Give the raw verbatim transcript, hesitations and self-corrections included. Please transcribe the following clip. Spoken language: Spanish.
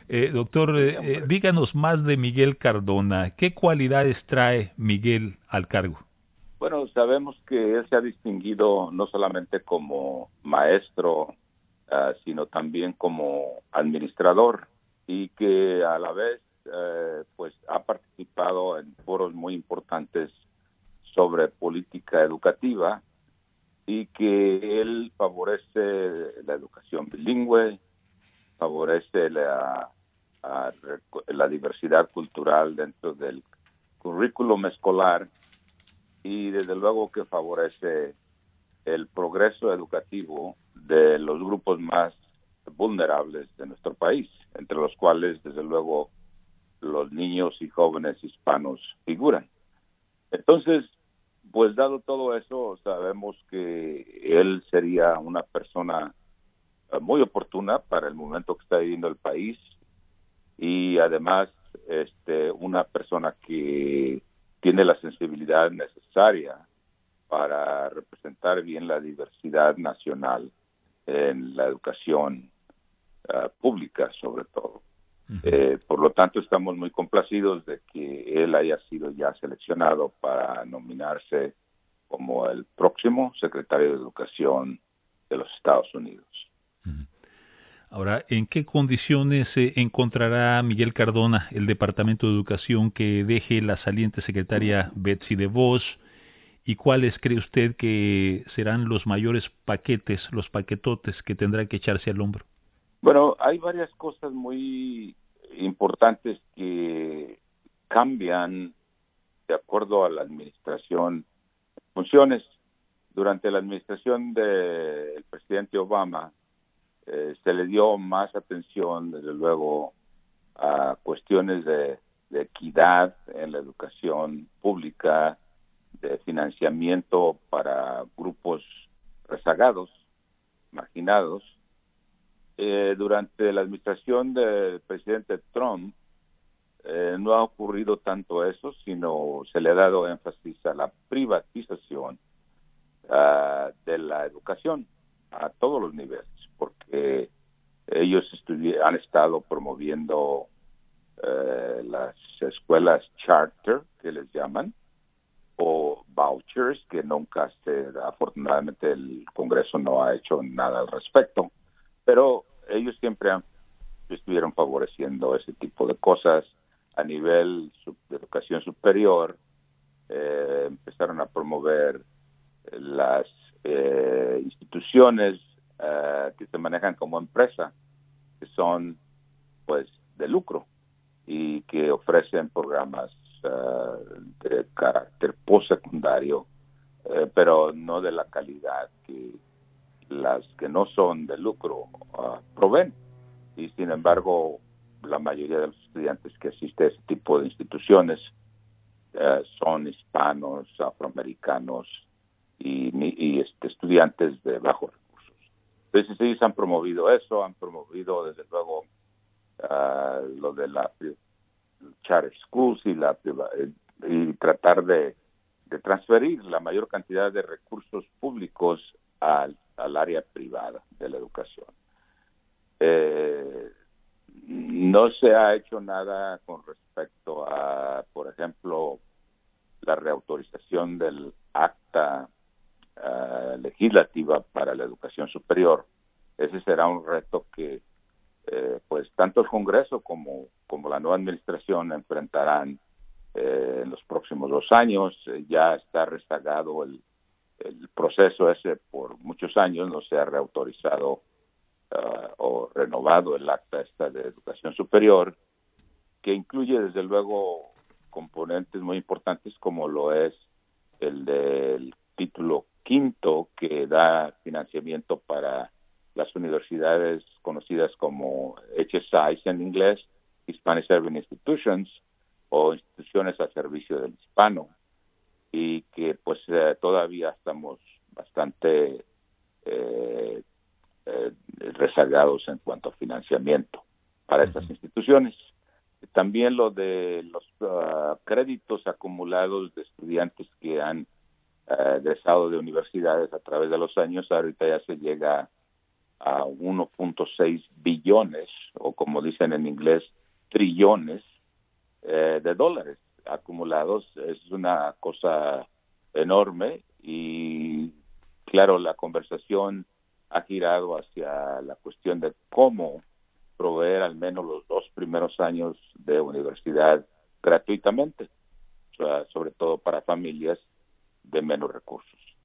Eh, doctor, Sí, eh, eh, hombre. díganos más de Miguel Cardona. ¿Qué cualidades trae Miguel al cargo? Bueno, sabemos que él se ha distinguido no solamente como maestro, uh, sino también como administrador y que a la vez uh, pues ha participado en foros muy importantes sobre política educativa y que él favorece la educación bilingüe, favorece la, a, la diversidad cultural dentro del currículum escolar y desde luego que favorece el progreso educativo de los grupos más vulnerables de nuestro país, entre los cuales desde luego los niños y jóvenes hispanos figuran. Entonces, pues dado todo eso, sabemos que él sería una persona muy oportuna para el momento que está viviendo el país y además este una persona que tiene la sensibilidad necesaria para representar bien la diversidad nacional en la educación uh, pública sobre todo. Ujú. Eh, por lo tanto, estamos muy complacidos de que él haya sido ya seleccionado para nominarse como el próximo secretario de Educación de los Estados Unidos. Ujú. Ahora, ¿en qué condiciones se encontrará Miguel Cardona el Departamento de Educación que deje la saliente secretaria Betsy DeVos? ¿Y cuáles cree usted que serán los mayores paquetes, los paquetotes que tendrá que echarse al hombro? Bueno, hay varias cosas muy importantes que cambian de acuerdo a la administración en funciones. Durante la administración del presidente Obama eh, se le dio más atención, desde luego, a cuestiones de, de equidad en la educación pública, de financiamiento para grupos rezagados, marginados. Eh, durante la administración del presidente Trump eh, no ha ocurrido tanto eso, sino se le ha dado énfasis a la privatización uh, de la educación a todos los niveles, porque ellos han estado promoviendo uh, las escuelas charter, que les llaman, o vouchers, que nunca se, afortunadamente el Congreso no ha hecho nada al respecto, pero ellos siempre han, estuvieron favoreciendo ese tipo de cosas a nivel de educación superior. Eh, empezaron a promover las eh, instituciones eh, que se manejan como empresa, que son pues de lucro y que ofrecen programas uh, de carácter postsecundario, eh, pero no de la calidad que las que no son de lucro uh, proveen. Y sin embargo, la mayoría de los estudiantes que asisten a ese tipo de instituciones uh, son hispanos, afroamericanos y, y este, estudiantes de bajos recursos. Entonces ellos han promovido eso, han promovido desde luego uh, lo de la charter schools y, la, y tratar de, de transferir la mayor cantidad de recursos públicos al, al área privada de la educación. Eh, no se ha hecho nada con respecto a, por ejemplo, la reautorización del acta uh, legislativa para la educación superior. Ese será un reto que Eh, pues tanto el Congreso como, como la nueva administración enfrentarán eh, en los próximos dos años. Eh, ya está rezagado el, el proceso ese por muchos años, no se ha reautorizado uh, o renovado el acta esta de educación superior, que incluye desde luego componentes muy importantes como lo es el del título quinto, que da financiamiento para las universidades conocidas como H S Is en inglés, Hispanic Serving Institutions, o instituciones a servicio del hispano, y que pues eh, todavía estamos bastante eh, eh, rezagados en cuanto a financiamiento para estas Ujú. instituciones. También lo de los uh, créditos acumulados de estudiantes que han uh, egresado de universidades a través de los años, ahorita ya se llega a uno punto seis billones, o como dicen en inglés, trillones eh, de dólares acumulados. Es una cosa enorme y, claro, la conversación ha girado hacia la cuestión de cómo proveer al menos los dos primeros años de universidad gratuitamente, o sea, sobre todo para familias de menos recursos.